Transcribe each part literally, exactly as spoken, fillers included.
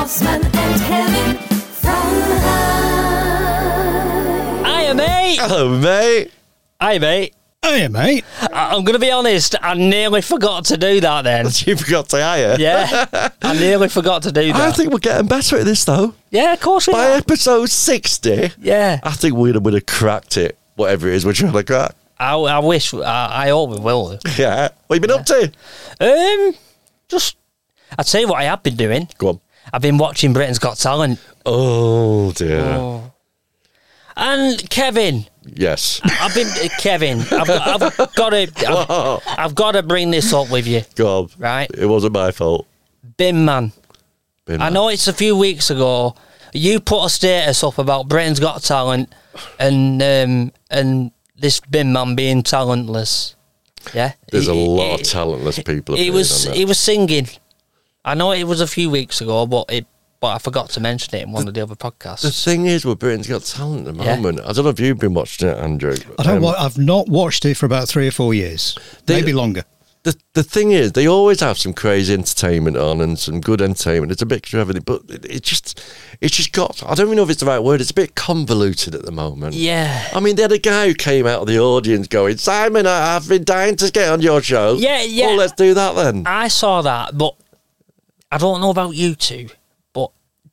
Osman and Kevin from High. Hiya, mate. Hello, mate. Hi, mate. Hiya, mate. I- I'm going to be honest, I nearly forgot to do that then. You forgot to hire. Yeah, I nearly forgot to do that. I think we're getting better at this, though. yeah, of course we By are. episode sixty, Yeah, I think we'd have, would have cracked it, whatever it is we're trying to crack. I, I wish, I, I hope we will. Yeah. What have you been up to? Um, just, I'd tell you what I have been doing. Go on. I've been watching Britain's Got Talent. Oh, dear. Oh. And Kevin, Yes. I've been uh, Kevin. I've got, I've got to. I've, I've got to bring this up with you, Go on. right? It wasn't my fault. Bin man. Bin I man. know it's a few weeks ago. You put a status up about Britain's Got Talent, and um, and this bin man being talentless. Yeah, There's a He- lot he- of talentless people. He appearing was on he there. was singing. I know it was a few weeks ago, but it but I forgot to mention it in one of the other podcasts. The thing is, with Britain's Got Talent at the Yeah. moment, I don't know if you've been watching it, Andrew. I don't. Um, wa- I've not watched it for about three or four years, They- maybe longer. the the thing is, they always have some crazy entertainment on and some good entertainment. It's a mixture of everything, but it, it just it's just got. I don't even know if it's the right word. It's a bit convoluted at the moment. Yeah, I mean, they had a guy who came out of the audience going, "Simon, I- I've been dying to get on your show." Yeah, yeah. Well, let's do that then. I saw that, but I don't know about you two. But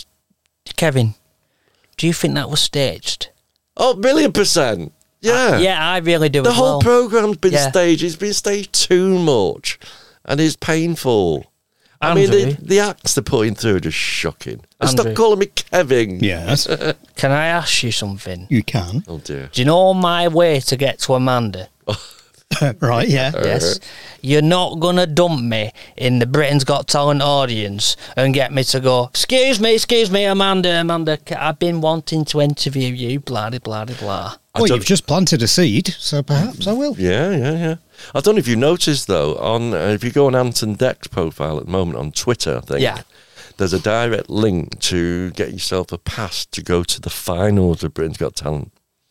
Kevin, do you think that was staged? Oh, million percent. Yeah. Yeah, I really do. The as whole well. programme's been Yeah. staged. It's been staged too much, and it's painful. I mean, Andrew. the, the acts they're putting through are just shocking. And stop Andrew. calling me Kevin. Yes, Can I ask you something? you can. Oh dear. Do you know my way to get to Amanda? Right? Yeah. Yes. You're not going to dump me in the Britain's Got Talent audience and get me to go, excuse me, excuse me, Amanda, Amanda, I've been wanting to interview you, blah, blah, blah, blah. I Well, don't- you've just planted a seed, so perhaps I will. Yeah, yeah, yeah. I don't know if you noticed though. On uh, if you go on Anton Deck's profile at the moment on Twitter, I think. Yeah. There's a direct link to get yourself a pass to go to the finals of Britain's Got Talent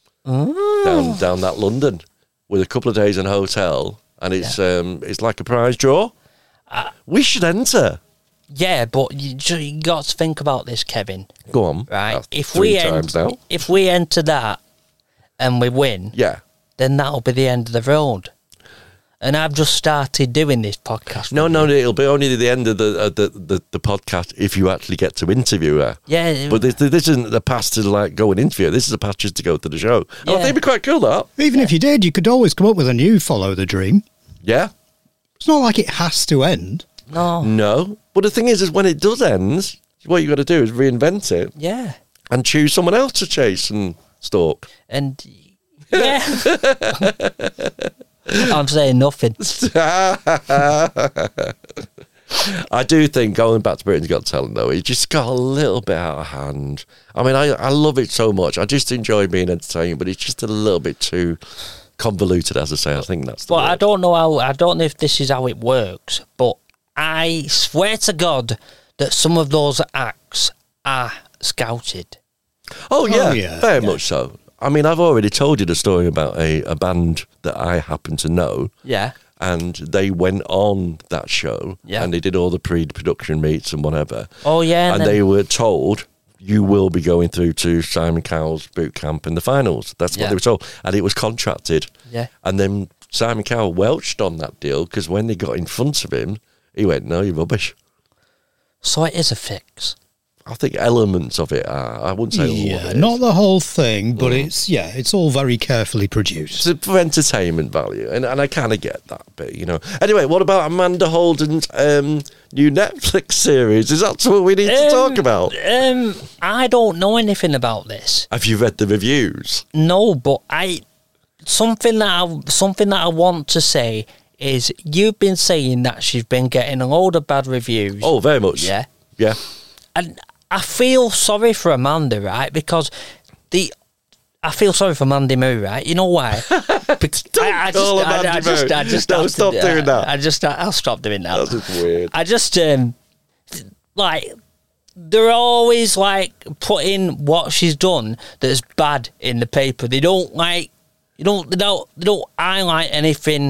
down down that London with a couple of days in a hotel, and it's um it's like a prize draw. Uh, we should enter. Yeah, but you, ju- you got to think about this, Kevin, Go on. right? That's If three we, times ent- now. if we enter that and we win, Yeah. then that'll be the end of the road. And I've just started doing this podcast. No, with no, you. it'll be only the end of the, uh, the, the the podcast if you actually get to interview her. Yeah, But this, this isn't the pass to like go and interview her. This is a pass just to go to the show. And I Yeah. think it'd be quite cool, that. Even if you did, you could always come up with a new follow the dream. Yeah. It's not like it has to end. no, No. But the thing is, is when it does end, what you got to do is reinvent it yeah, and choose someone else to chase and stalk. and yeah. I'm saying nothing. I do think going back to Britain's Got Talent though, it just got a little bit out of hand. I mean, I, I love it so much. I just enjoy being entertained, but it's just a little bit too convoluted, as I say. I think that's the But word. I don't know how. I don't know if this is how it works. But I swear to God that some of those acts are scouted. Oh yeah, Oh, yeah, very yeah. much so. I mean, I've already told you the story about a, a band that I happen to know, Yeah. and they went on that show, Yeah. and they did all the pre-production meets and whatever, Oh yeah. and then- they were told, you will be going through to Simon Cowell's boot camp in the finals. That's what Yeah. they were told, and it was contracted. Yeah. And then Simon Cowell welched on that deal, because when they got in front of him, he went, no, you're rubbish. So it is a fix. I think elements of it are. I wouldn't say all of Yeah, it. not the whole thing, but it's yeah, it's all very carefully produced. It's for entertainment value, and, and I kind of get that bit, you know. Anyway, what about Amanda Holden's um, new Netflix series? Is that what we need to Um, talk about? Um, I don't know anything about this. Have you read the reviews? No, but I something that I, something that I want to say is you've been saying that she's been getting a load of bad reviews. Oh, very much. Yeah. Yeah. And I feel sorry for Amanda, right? Because the I feel sorry for Mandy Moo, right? You know why? Because Don't I, I call just, her I, I Mandy just, Moo. I just, No, have to stop do- doing that. I just, I'll stop doing that. That's just weird. I just, um, like, they're always like putting what she's done that's bad in the paper. They don't like, you don't, they don't, they don't highlight anything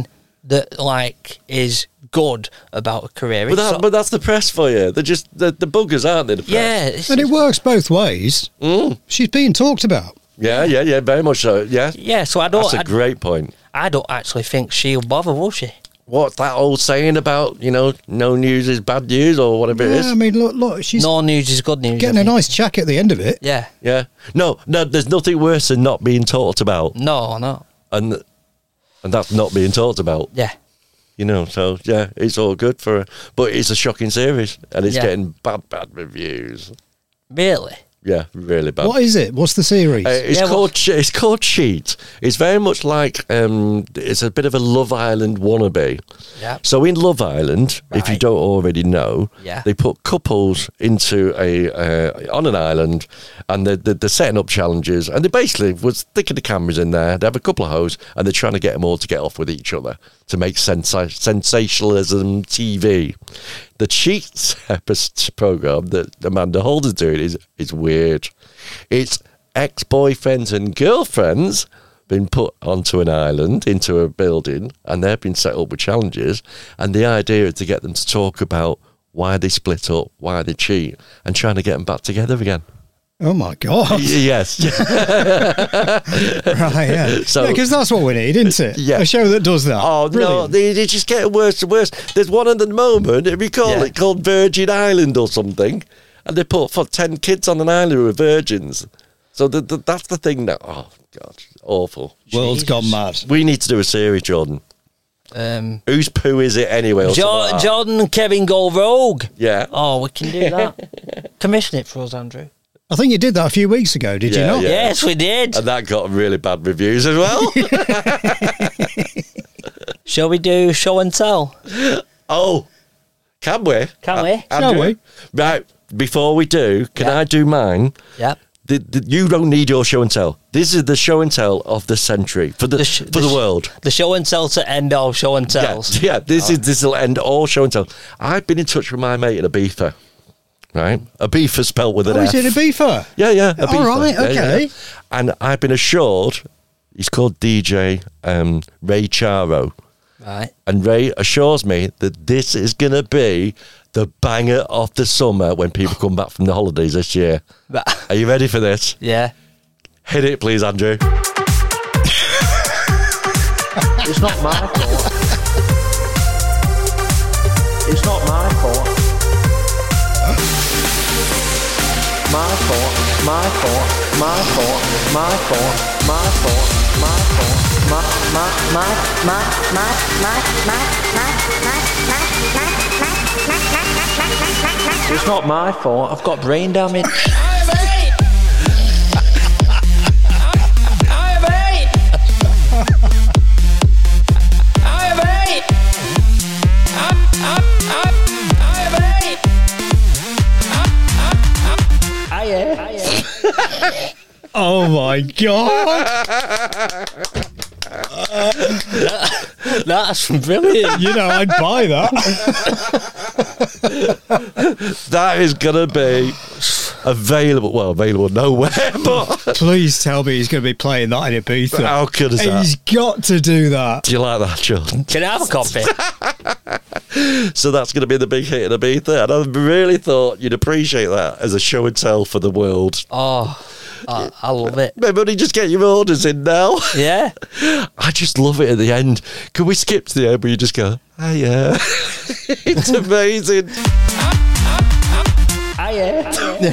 that like is good about a career. But, It's that, sort- but that's the press for you. They're just the, the buggers, aren't they? The press? yeah, it's, And it works both ways. Mm. She's being talked about. Yeah, yeah, yeah, very much so. Yeah, yeah. So I don't. that's a I, great point. I don't actually think she'll bother, will she? What's that old saying about, you know, no news is bad news or whatever it Yeah, is? I mean, look, look, she's No news is good news. getting I a think. nice check at the end of it. Yeah. Yeah. No, no, there's nothing worse than not being talked about. No, no. And and that's not being talked about. Yeah. You know, so yeah, it's all good for her. But it's a shocking series and it's Yeah. getting bad, bad reviews. Really? Yeah, really bad. What is it? What's the series? Uh, it's Yeah, called what- Che- it's called Cheat. It's very much like um, it's a bit of a Love Island wannabe. Yeah. So in Love Island, if you Right. don't already know, Yeah. they put couples into a uh, on an island, and they're, they're, they're setting up challenges, and they basically was sticking the cameras in there. They have a couple of hoes, and they're trying to get them all to get off with each other to make sensa- sensationalism T V. The Cheats episode program that Amanda Holder's doing is is weird. It's ex-boyfriends and girlfriends been put onto an island, into a building, and they've been set up with challenges. And the idea is to get them to talk about why they split up, why they cheat, and trying to get them back together again. Oh my god! Y- yes. Right, yeah. So- because that's what we need, isn't it? Yeah. A show that does that. Oh, no, Brilliant. they, they just get worse and worse. There's one at the moment, if you call Yeah. it, called Virgin Island or something, and they put for ten kids on an island who are virgins. So the, the, that's the thing that, oh, God, awful. World's Jesus. gone mad. We need to do a series, Jordan. Um, Whose poo is it anyway? or something jo- like that? Jordan and Kevin go rogue. Yeah. Oh, we can do that. Commission it for us, Andrew. I think you did that a few weeks ago, did you Yeah, not? yeah. Yes, we did. And that got really bad reviews as well. Shall we do show and tell? Oh, can we? Can we? Uh, Shall Andrew? we? Right, before we do, can Yeah. I do mine? Yep. The, the, you don't need your show and tell. This is the show and tell of the century for the, The sh- for the the, sh- world. The show and tell to end all show and Yeah, tells. yeah. This is this will end all show and tell. I've been in touch with my mate in Ibiza. Right, Ibiza spelt with an Oh, F. is it a beefer? Yeah, yeah. All Ibiza. right, Yeah, yeah, okay. yeah. And I've been assured. He's called D J um, Ray Charo. Right. And Ray assures me that this is going to be the banger of the summer when people come back from the holidays this year. But, Are you ready for this? yeah. Hit it, please, Andrew. It's not my fault. It's not my fault. My fault, my fault, my fault, my fault, my fault, my fault, my, my, my, my, my, my, my, my, my, my, my. It's not my fault. I've got brain damage. Oh my god! That's brilliant. You know, I'd buy that. That is going to be available. Well, available nowhere, but Please tell me he's going to be playing that in Ibiza. how good is that? He's got to do that. Do you like that, Jordan? Can I have a copy? So that's going to be the big hit in Ibiza. And I really thought you'd appreciate that as a show and tell for the world. Oh, I, I love it. Everybody just get your orders in now. Yeah. I just love it at the end. Can we skip to the end where you just go, oh yeah. It's amazing. Ah, yeah.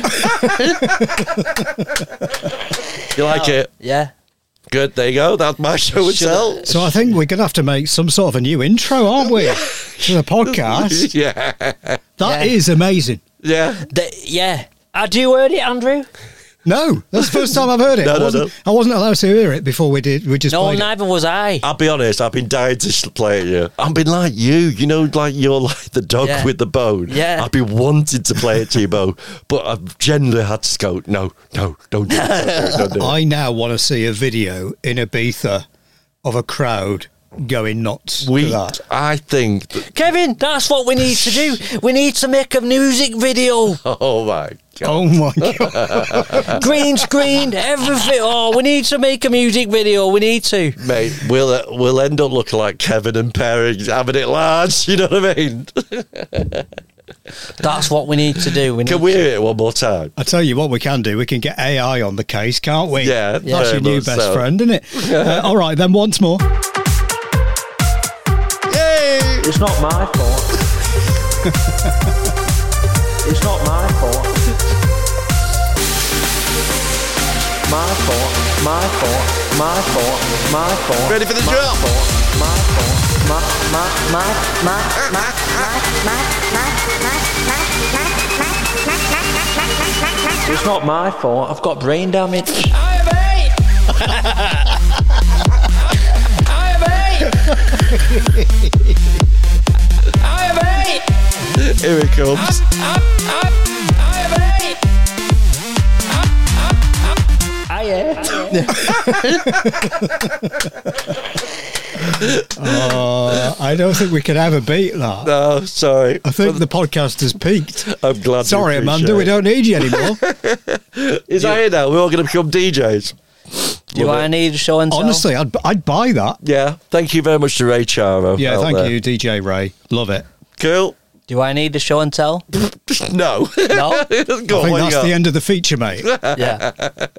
You like it? Yeah. Good, there you go. That's my show and Should I- tell. So I think we're going to have to make some sort of a new intro, aren't we? To the podcast. Yeah. That Yeah. is amazing. Yeah. The, yeah. Had you heard it, Andrew? No, that's the first time I've heard it. No, I, no, wasn't, no. I wasn't allowed to hear it before we did. We just No, played it. neither was I. I'll be honest, I've been dying to sh- play it, yeah. I've been like you, you know, like you're like the dog Yeah. with the bone. Yeah. I've been wanting to play it to you, Bo, but I've generally had to go, no, no, don't do it. Don't do it, don't do it. I now want to see a video in Ibiza of a crowd going nuts to We, that. I think, that, Kevin, that's what we need to do. We need to make a music video. oh my Oh my god! Green screen, everything. Oh, we need to make a music video. We need to. Mate, we'll uh, we'll end up looking like Kevin and Perry having it large. You know what I mean? That's what we need to do. We need Can we hear it one more time? I tell you what, we can do. We can get A I on the case, can't we? Yeah, that's very your new much best so. friend, isn't it? uh, all right, then once more. Yay! It's not my fault. It's not my fault. My fault, my fault, my fault, my fault. Ready for the my drop? Fault, my fault, my, my, my, my, my, my, my, my. It's not my fault. I've got brain damage. I have eight. I have eight. I have eight. Here it comes. I have eight. Uh, I don't think we can ever beat that. No, sorry. I think the podcast has peaked. I'm glad. Sorry, you Amanda, we appreciate don't need you anymore. it. Is that it now? We're all going to become D Js. Do Love I it. need a show and tell? Honestly, I'd, I'd buy that. Yeah. Thank you very much to Ray Charo. Yeah, out thank there. you, D J Ray. Love it. Cool. Do I need a show and tell? No. No? Go on, I think what you that's got? the end of the feature, mate. Yeah.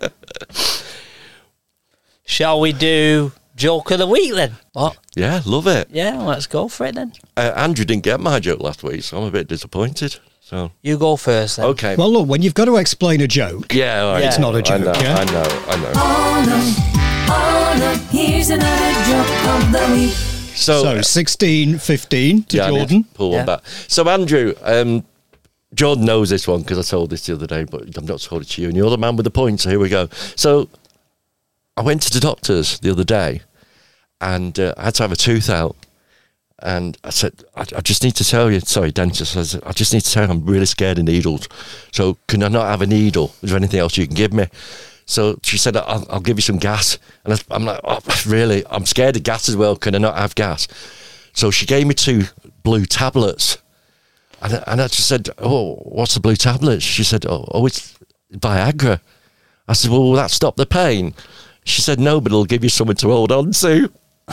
Shall we do joke of the week then? What? Yeah, love it. Yeah, let's go for it then. Uh, Andrew didn't get my joke last week, so I'm a bit disappointed. So You go first then. okay. Well, look, when you've got to explain a joke, yeah, all right. Yeah. It's not a joke, I know, yeah? I know. I know. Oh no, oh no, here's another joke of the week. So, so sixteen fifteen to yeah, I need to Jordan. pull one Yeah. back. So Andrew, um, Jordan knows this one because I told this the other day, but I've not told it to you. And you're the man with the point, so here we go. So I went to the doctor's the other day, and uh, I had to have a tooth out. And I said, I, I just need to tell you, sorry, dentist, I, said, I just need to tell you I'm really scared of needles. So can I not have a needle? Is there anything else you can give me? So she said, I'll, I'll give you some gas. And I, I'm like, oh, really? I'm scared of gas as well. Can I not have gas? So she gave me two blue tablets. And, I- and I just said, oh, what's the blue tablets? She said, oh, oh, it's Viagra. I said, well, will that stop the pain? She said, no, but it'll give you something to hold on to.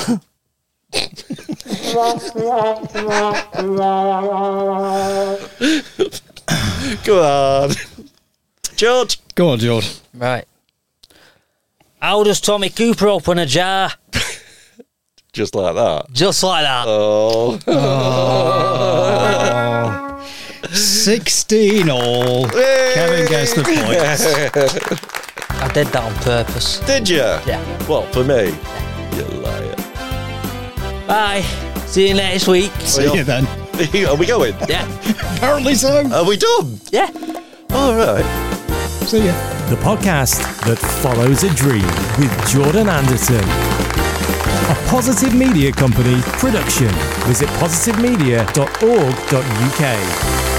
Go on. George. Go on, Jordan. Right. How does Tommy Cooper open a jar? Just like that. Just like that. Oh. sixteen all. Kevin gets the point. I did that on purpose. Did you? Yeah. What, for me? You liar. Bye. See you next week. See you then. Are we going? Yeah. Apparently so. Are we done? Yeah. All right. See ya. The podcast that follows a dream with Jordan Anderson. A Positive Media Company production. Visit positive media dot org dot U K.